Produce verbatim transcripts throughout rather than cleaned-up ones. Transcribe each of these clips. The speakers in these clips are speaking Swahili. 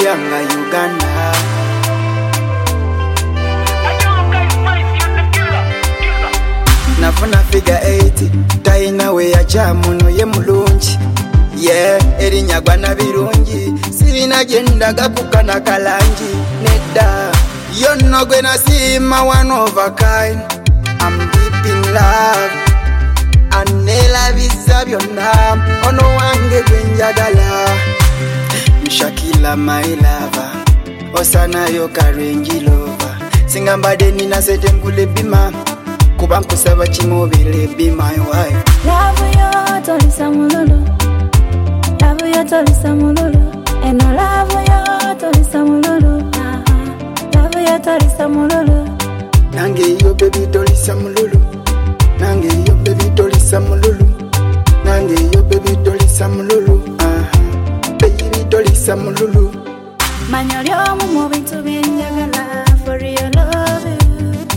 yanga Uganda. Nafuna figure eight taina we ya chamuno ye mulungi yeah erinyagwa na birungi sirina genda gakukana kalangi nedda yonno gwe nasima one of a kind. I'm deep in love anela visa byonna ono wange gwenjagala Shakila my lover osana yo karengi lover singambade nina sete ngule bima kuba nkusaba kimobile be my wife. Love yo tolisa mululu love yo tolisa mululu eno love yo tolisa mululu love yo tolisa mululu nange yo baby tolisa mululu nange yo baby tolisa mululu nange yo baby tolisa mululu baby tolisa mululu manyolyo mu mu bintu byenjagala for your love you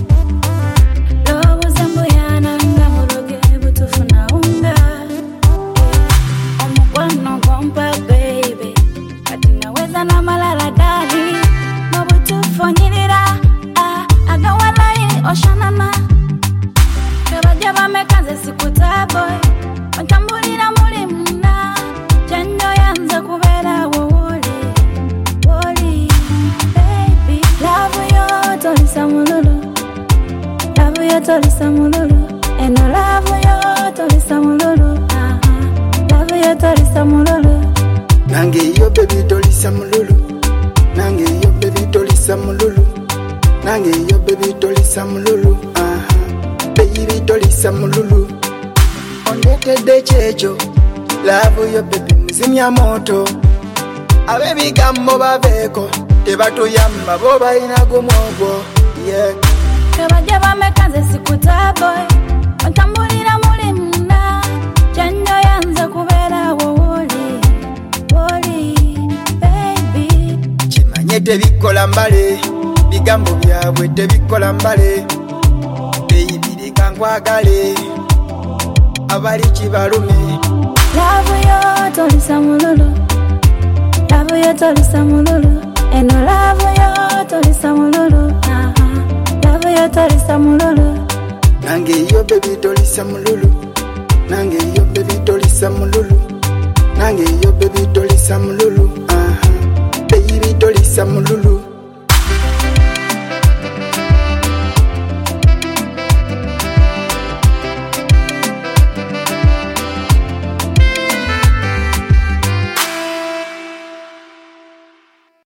Oshanama Kabaja bamekaze sikuta boy Ontambulira muli muna Jendo yanza kubera woli Woli Baby Love yo tolisa mululu Love yo tolisa mululu Eno love yo tolisa mululu Love yo tolisa mululu Nange yo baby tolisa mululu Nange yo baby tolisa mululu Nange yo baby tolisa mululu aha baby tolisa mululu ondetedde checho love yo baby muzimya moto abebi gambo babeko tebatuyamba bo balina gumwogo yeah kabaja bamekaze sikuta boy ontambulira muli muna jendo yanza kubera woli woli baby chimanyete bikola mbale bigambo byabwe tebikola mbale baby leka nkwagale abali kibalume love yo tolisa mululu love yo tolisa mululu eno love yo tolisa mululu love yo tolisa mululu nange yo baby tolisa mululu nange yo baby tolisa mululu nange yo baby tolisa mululu aha baby tolisa mululu